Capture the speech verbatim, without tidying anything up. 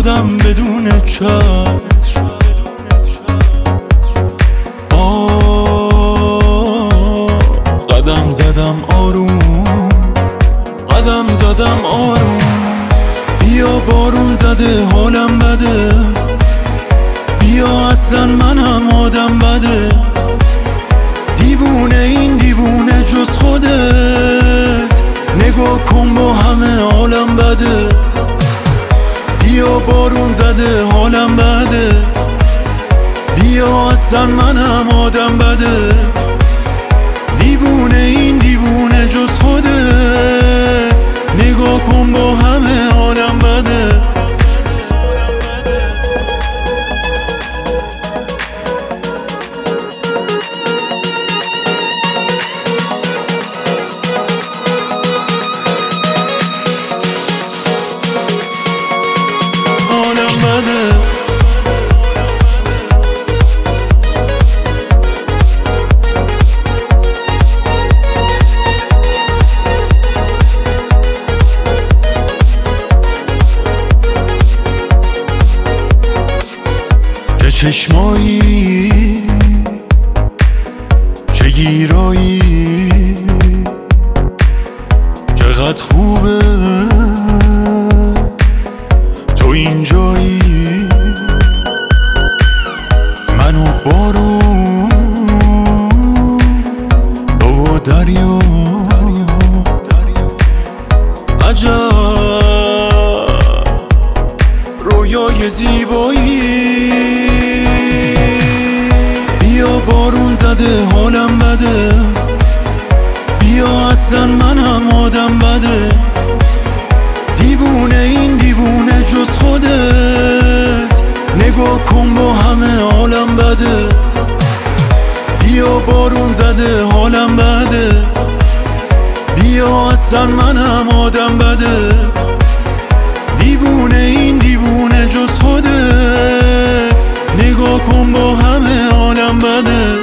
شدم بدون چتر. آه قدم زدم آروم، قدم زدم آروم. بیا بارون زده حالم بده، بیا اصلا منم آدم بده. دیوونه این دیوونه جز خودت، نگاه کن با همه عالم بده. بیا بارون زده حالم بده، بیا اصلا منم آدم بده. دیوونه این دیوونه جز خودت، نگاه کن با همه عالم بده. چه چشمایی، چه گیرایی، چقدر خوبه تو اینجایی. من و بارون، تو و دریا، عجب رویای زیبایی. بیا بارون زده حالم بده، بیا اصلا منم آدم بده. دیوونه این دیوونه جز خودت، نگاه کن با همه عالم بده. بیا بارون زده حالم بده، بیا اصلا منم آدم بده. دیوونه این دیوونه جز خودت، نگاه کن با همه عالم بده.